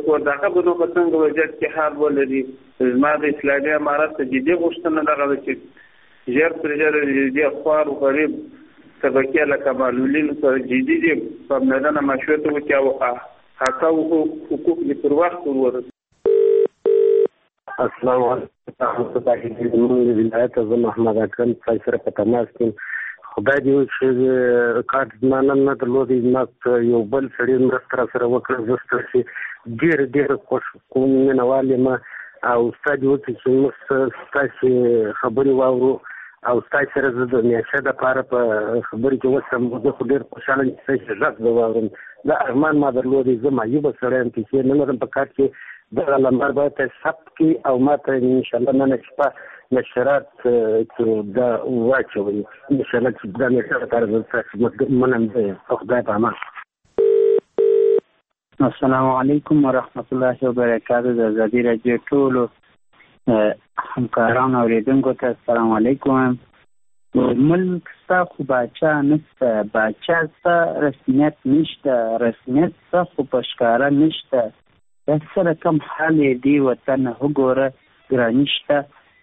کور د خبرو په څنګه وضعیت کې حال ولري. زما د اسلامي امارت ته جدي غوښتنه دغه ده چې ژر تر ژره د خوار و غریب طبقې لکه معلولین سره جدي دي پاملرنه مشروطه وکړي او حق او حقوق یې پر وخت ورورسوي. السلام علیکم د ولایت زه محمد اکرم سره په تماس کې. خدای دې چې کارت زما نن نه درلودی، ما یو بل سړي مرسته راسره وکړه. زه ستاسې ډېر خوش کوم مینهوال یم او ستا دې وکړي چې موږ ستاسې خبرې واورو او ستاسې سره زه د میاشتې دپاره په خبرې کې وسم. زه خو ډېر خوشحاله یم چې ستاسې غږ زه واورم. دا ارمان ما درلودی. زه معیوبه سړی یم، پیسې نه لرم په کار کې. دغه نمبر باید ته ثبت کړي او ما ته انشاءالله نن شپه نشرات کې دا واچوئ انشاءالله چې دا نشرات لپاره زه ستاسو منم دی. خدای په امان. السلام علیکم ورحمت الله وبرکاته. د ازادي راډیو ټولو همکارانو اوریدونکو ته السلام علیکم. ملک ستا خو باچا نشته، باچا ستا رسمیت نشته، رسمیت ستا خو په ښکاره نشته. دا سره کم حال دی وطن وګوره، ګراني شته،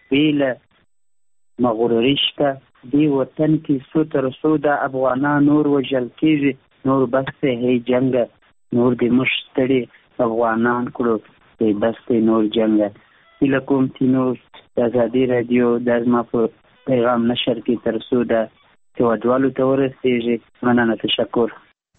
بیله مغروري شته. دی وطن کې څو تر څو د افغانان نور وژل کېږي، نور بس دی جنګ، نور دې موږ ستړي افغانان کړو، دی بس دی نور جنګ. هیله کوم چې نور د ازادي راډیو د زما په پیغام نشر کې تر څو د هېوادوالو ته ورسېږي. مننه، تشکر.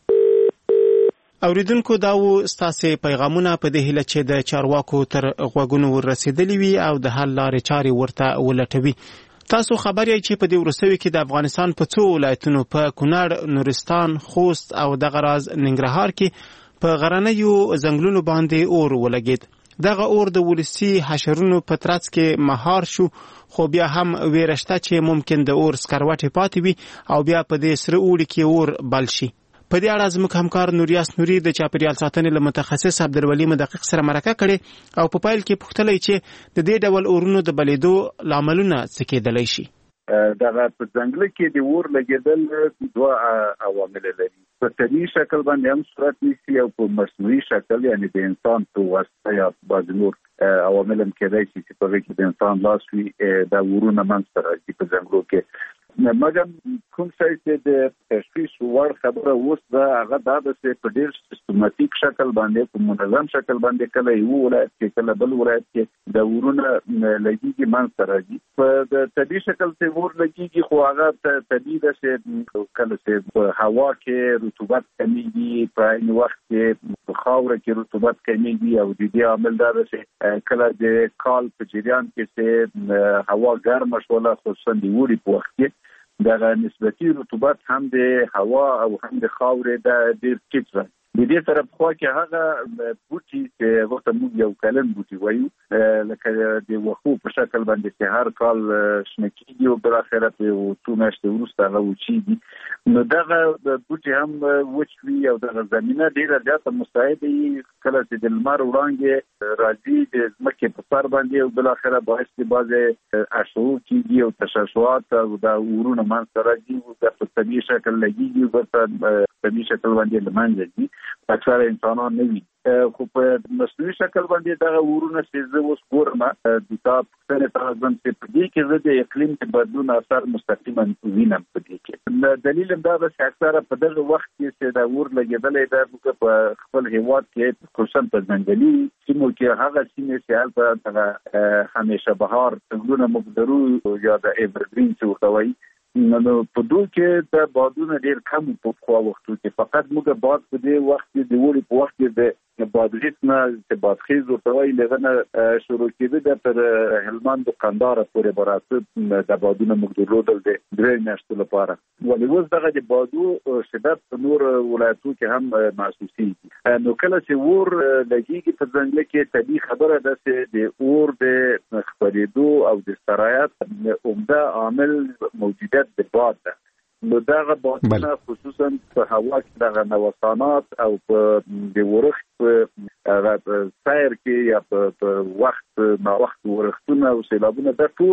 اوریدونکو دا و ستاسې پیغامونه په دې هیله چې د چارواکو تر غوږونو ورسېدلي وي او د حل لارې چارې ورته ولټوي. تاسو خبر یې چې په دې وروستیو کې د افغانستان په څو ولایتونو په کونړ، نورستان، خوست او دغه راز ننګرهار کې په غرنیو ځنګلونو باندې اور ولګېد. دغه اور د ولسي حشرونو په ترڅ کې مهار شو، خو بیا هم ویره شته چې ممکن د اور سکروټې پاتې وي او بیا په دې سره اوړي کې اور بل شي. په دې اړه زموږ همکار نوریاس نوري د چاپیریال ساتنې له متخصص عبدالولي مدقق سره مرکه کړې او په پیل کې پوښتلی چې د دې ډول اورونو د بلېدو لاملونه څه کېدلی شي. دغه په ځنګل کې د اور لګېدل دوه عوامل لري. په طبیعي شکل باندې هم صورت نیسي او په مصنوعي شکل یعنی د انسان په واسطه یا بعض نور عوامل هم کېدای شي چې په هغې کې د انسان لاس وي دا اورونه منځته راځي په ځنګلو کې. مګر کوم ځای چې د تشخیص وړ خبره اوس ده هغه دا ده چې په ډېر سیستماتیک شکل باندې په منظم شکل باندې کله یو ولایت کې کله بل ولایت کې د اورونه لګېږي منځته راځي. په د طبیعي شکل چې اور لګېږي خو هغه طبیعي ده چې کله چې په هوا کې رطوبت کمیږي، په عین وخت کې په خاوره کې رطوبت کمیږي او د دې عامل دا ده چې کله د کال په جریان کې چې هوا ګرمه شوله خصوصا د اوړي په وخت کې دغه نسبتي رطوبت هم د هوا او هم د خاورې د ډېر ټیټ راځي. د دې سره په خوا کې هغه بوټي چې ورته موږ یو کلن بوټي وایو لکه د وښو په شکل باندې چې هر کال شنه کېږي او بالاخره په څو میاشتې وروسته هغه وچېږي، نو دغه بوټي هم وچ وي او دغه زمینه ډېره زیاته مستعده وي. کله چې د لمر وړانګې راځي د ځمکې په سر باندې او بالاخره باعث د بعضې اشعو کېږي او تشعشعات او د اورونه منځته راځي او په طبیعي شکل لګېږي او په طبیعي شکل باندې له منځه ځي. اکثر انسانان نه وي خو په مصنوعي شکل باندې دغه اورونه چې زه اوس ګورم د تا پوښتنې ته ځم چې په دې کې زه د اقلیم د بدلون اثر مستقیما وینم. په دې کې دلیل هم دا ده چې اکثره په دغه وخت کې چې د اور لګېدلی ده موږ په خپل هېواد کې خصوصا په ځنګلي سیمو کې هغه سیمې چې هلته دغه همیشه بهار ځنګلونه موږ لرو یا د ایورګرین چې ورته وایي، نو په دوی کې د بادونه ډېر کم په پخوا وختو کې فقط موږ باد په دې وخت کې د اوړي په وخت کې د بادغیس نه چې بادخیز ورته وایي له هغه نه شروع کېده د تر هلمند و قندهار پورې به راته د بادونه موږ درلودل د 3 میاشتو لپاره. ولې اوس دغه د بادو شدت په نور ولایتو کې هم محسوسېږي. نو کله چې اور لګېږي په ځنګل کې طبیعي خبره ده چې د اور د خپرېدو او د سرایت عمده عامل موجودیت د باد ده. نو دغه بادونه خصوصا په هوا کې دغه نوسانات او په د ورښت په سیر کې یا په وخت نا وخت ورښتونه او سیلابونه دا ټول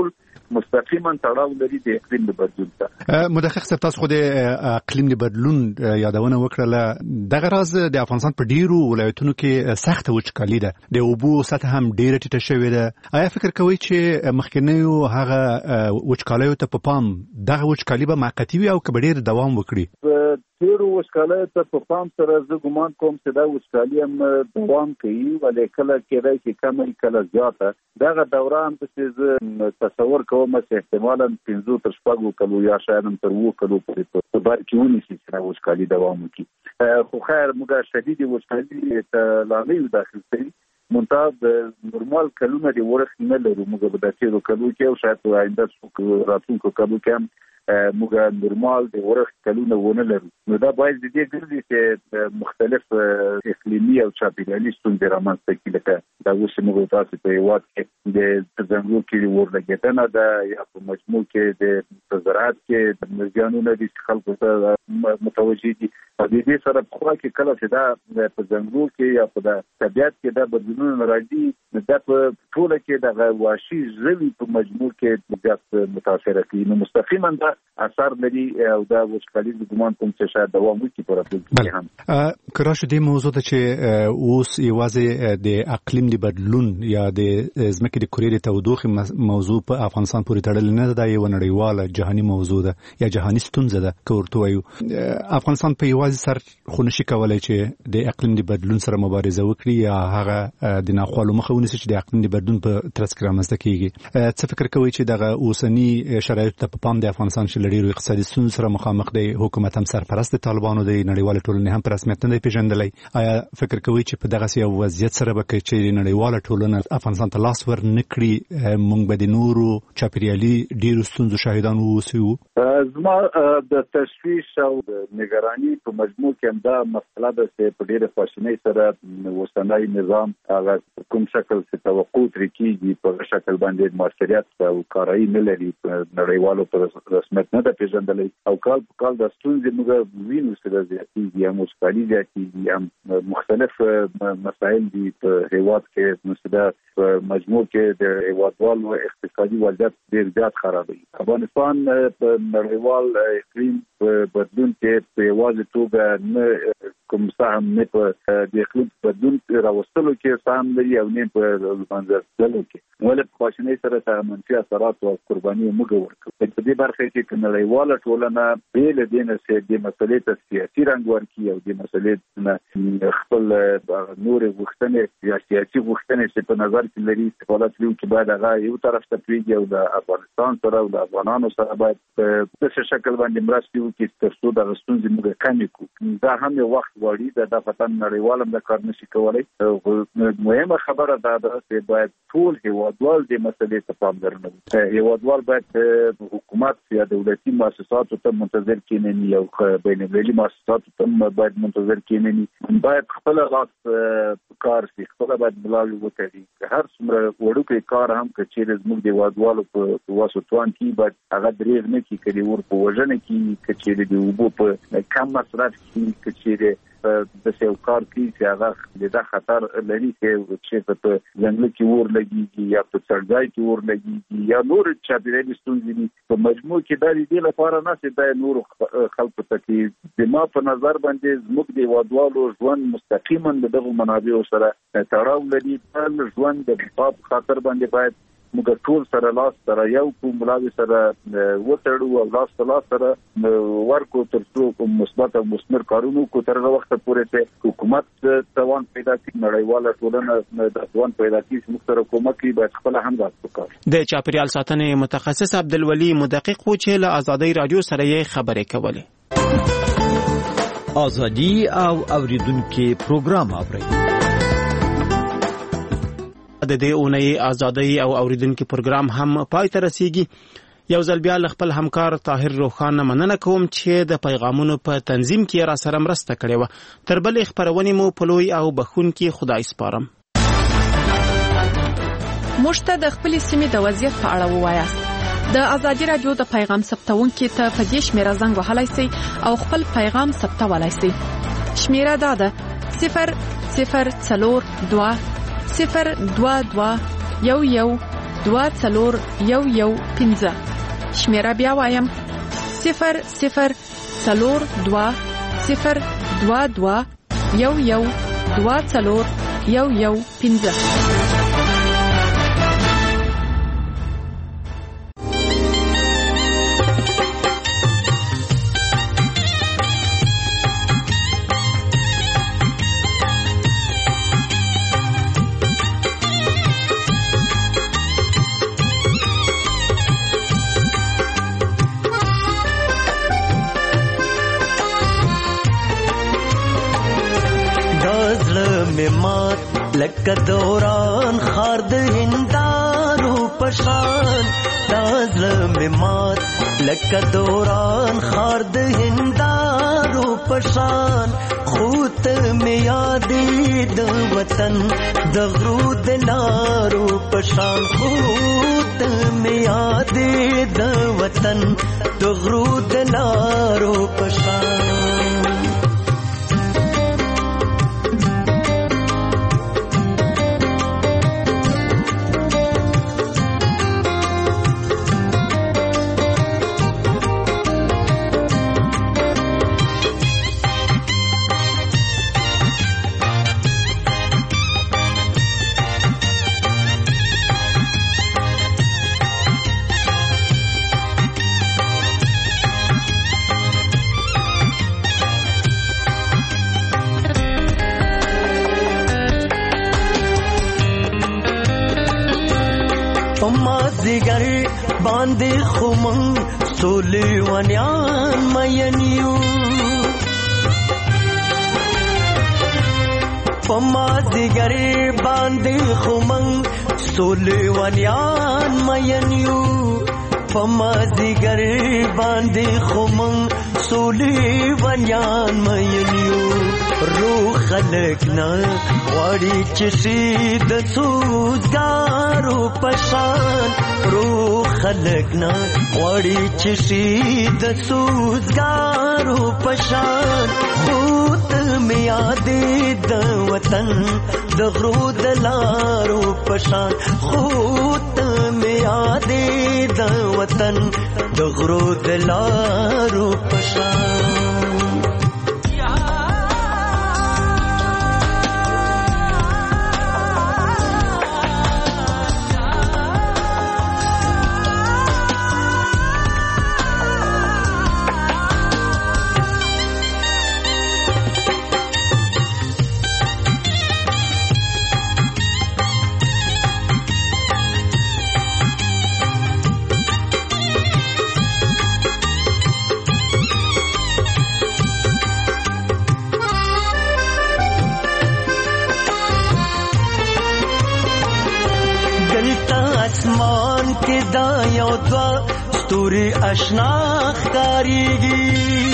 مستقیما تړاو لري د اقلیم د بدلون ته. مدقق صاحب تاسو خو د اقلیم د بدلون یادونه وکړه. دغه راز د افغانستان په ډیرو ولایتونو کې سخت وچکالي ده، د اوبو سطح هم ډیره ټیټه شوې ده. آیا فکر کوئ چې مخکنیو هغه وچکالیو ته په پام دغه وچکالي به موقتي وي او که به ډیر دوام وکړي؟ تیرو وچکالیو ته په پام سره زه ګمان کوم چې دا وچکالي هم دوام کوي، ولې کله کېدای شي کمه کله زیاته. دغه دوره هم چې تصور کوم چې احتمالاً 15 تر 16 کلو یا شاید هم تر 20 کلو پورې په بار کې ونیسي چې دا وچکالي دوام وکړي. خو خیر موږ شدید وچکالي ته لا نه یو داخل شوي، منتها د نورمال کلونه د ورښت نه لرو. موږ به د تیرو کلو کې او شاید په آینده راتلونکو کلو کې هم موږ نورمال د ورښت کلونه ونه لرو. نو دا باید د دې ګرځي چې مختلف اقلیمي او چاپیریالي ستونزې رامنځته کړي، لکه دا اوس موږ تاسو په هېواد کې د ځنګلو کې ورلګېدنه ده یا په مجموع کې د زراعت کې زیانونه دي چې خلکو ته متوجه دي. په دې سره پخوا کې کله چې دا په ځنګلو کې یا په طبیعت کې دا بدلونونه راځي، دا په ټوله کې د وحشي ژوي په مجموع کې زیات متاثره کوي. نو مستقیما دا اثر لري او دا وچکالي د ګمان کوم چې شاید دوام وکړي په راتلونکي کې هم. کراش دې موضوع ته چې اوس یوازې د اقلیم د بدلون یا د ځمکې د کورې د تودوخې موضوع په افغانستان پورې تړلې نه ده، دا یو نړیواله جهاني موضوع ده یا جهاني ستونزه ده که ورته وایو. افغانستان په یوازې سر خو نشي کولی چې د اقلیم د بدلون سره مبارزه وکړي یا هغه د ناخوالو مخه ونیسي چې د اقلیم د بدلون په ترڅ کې رامنځته کیږي. څه فکر کوئ چې دغه اوسني شرایطو ته په پام د افغانستان چې ډیرو اقتصادي ستونزو سره مخامخ دی، حکومت هم سرپرست د طالبانو دی، نړیواله ټولنه هم په رسمیت نه دی پیژندلی، آیا فکر کوئ چې په دغه یو وضعیت سره به چې نړیواله ټولنه افغانستان ته لاس ور نه کړي موږ به د نورو چاپیریالي ډیرو ستونزو شاهدان واوسو؟ زما د تشویش او د نگرانی په مجموع کې هم دا مسله ده چې په ډیره خواشینۍ سره اوسنی نظام هغه کوم شکل چې توقع ترې کېږي په شکل باندې موثریت او کارایي نه لري، په نړیوالو په رسمیت نه ده پیژندلی او کال په کال د ستونزې موږ وینو چې زیاتېږي، هم وچکالي زیاتېږي، هم مختلف مسایل دي په هېواد کې. نو دا په مجموع کې د هېوادوالو اقتصادي وضعیت ډېر زیات خرابوي. افغانستان په نړیوال اقلیم بدلون کې په یوازې توګه نه کوم سهم نه په د اقلیم بدلون راوستلو کې سهم لري او نه په منځ تللو کې، ولې په خواشینۍ سره ته منفي اثرات او قرباني موږ ورکوو. په دې برخه کې نړیواله ټولنه بې له دې نه چې د مسلې ته سیاسي رنګ ورکړي او د مسلې نه خپل نورې غوښتنې یا سیاسي غوښتنې چې په نظر کې لري استفاده کړي چې باید هغه یو طرف ته پرېږدي او د افغانستان سره او د افغانانو سره باید په داسې شکل باندې مرستې وکړي تر څو دغه ستونزې موږ کمې کړو. دا هم یو وخت غواړي، دا فقط نړیوال هم دا کار نشي کولی. مهمه خبره دا ده چې باید ټول هېوادوال دې مسلې ته پاملرنه وکړي. هېوادوال باید حکومت یا دولتي مؤسساتو ته منتظر کېنني او بین المللي مؤسساتو ته باید منتظر کېنني، باید خپل لاس کار شي، خپل باید ملاوي وکړي. هر څومره وړوکی کار هم که چیرې زموږ د هېوادوالو په واسو توان کې باید هغه دریغ نه کړي، که د اور په وژنه کې، که چیرې د اوبو په کم مصرف کې، که چیرې داسې یو کار کوي چې هغه د دا خطر لري چې په ځنګل کې اور لګېږي یا په څړځای کې اور لګېږي یا نور چاپېریالي ستونزې دي. په مجموع کې دا د دې لپاره نه چې دا نورو خلکو ته کې د ما په نظر باندې زموږ د هېوادوالو ژوند مستقیما د دغو منابعو سره تړاو لري. تل ژوند د بقا په خاطر باندې باید موږ ټول سره لاس سره یو کوم ملاوي سره وتړو او لاس په لاس سره ورکو تر څو کوم مثبت او مثمر کارونه کو تر هغه وخت پورې چې حکومت توان پیدا کړي، نړیواله ټولنه د توان پیدا کړي چې موږ سره کومک کوي، باید خپل هم لاس وکړي. د چاپیریال ساتنې متخصص عبدالولي مدقق و چې له آزادۍ رادیو سره یې خبرې کولې. آزادي او اوریدونکو پروګرام اوري. د دې اونۍ آزادۍ او اوریدونکو پروګرام هم پای ته رسیږي. یو ځل بیا خپل همکار طاهر روخان مننه کوم چې د پیغامونو په تنظیم کې را سره مرسته کړې و. تر بلې خبرونې مو په لوی او بخښونکي خدای سپارم. موږ ته د خپل سیمې د وضعیت په اړه ووایاست. د آزادي رادیو د پیغام ثبتونکو ته په دې شمیره زنګ وهلای شئ او خپل پیغام ثبتولای شئ. شمیره دا ده 0042 022 11 002-40115. شمیره بیا وایم 002-421-41115. لکه دوران خار د هندارو پشان دازله می مات لکه دوران خار د هندارو پشان خوت می یادې د وطن د غرو د لارو پشان خوت می یادې د وطن د غرو د لارو پشان مازیګر باندې خمن سولې ونیان مینیو مازیګر باندې خمن سولې ونیان مینیو مازیګر باندې خمن سولې ونیان مینیو روح خلق نه غواړي چې شي د سوزګارو پشان روح خلق نه غواړي چې شي د سوزګارو پشان خوت می یادې د وطن د غرو د لارو پشان خوت می یادې د وطن د غرو د لارو پشان ستوري آشنا ښکاریږي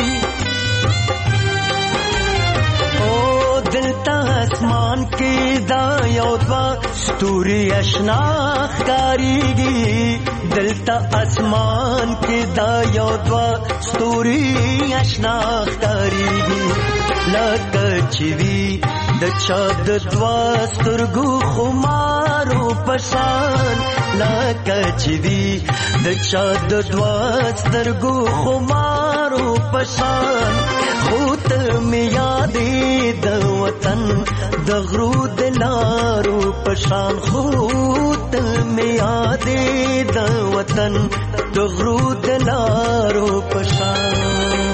او دلته اسمان کې دا یو دوا ستوري آشنا ښکاریږي دلته اسمان کې دا یو دوا ستوري آشنا ښکاریږي لکه چې وي د چا د دوا سترګو خمارو پشان لکه چې وي د چا د دوا سترګو خمارو پشان خوت می یادې د وطن د غرو د لارو پشان خوت می یادې د وطن د غرو د لارو پشان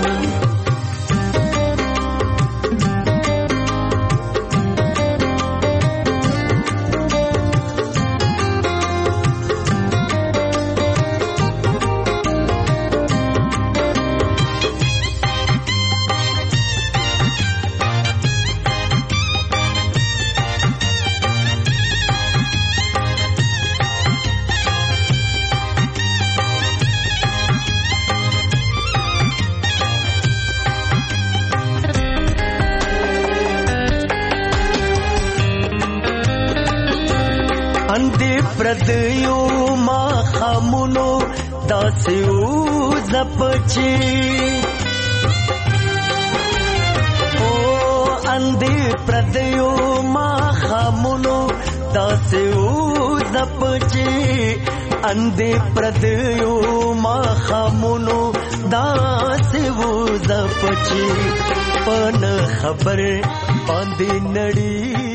پردیو ما خامونو داسیو زپچی او اندی پردیو ما خامونو داسیو زپچې اندې پردیو ما خامونو داسې وو زپچې پن خبر باندې نړۍ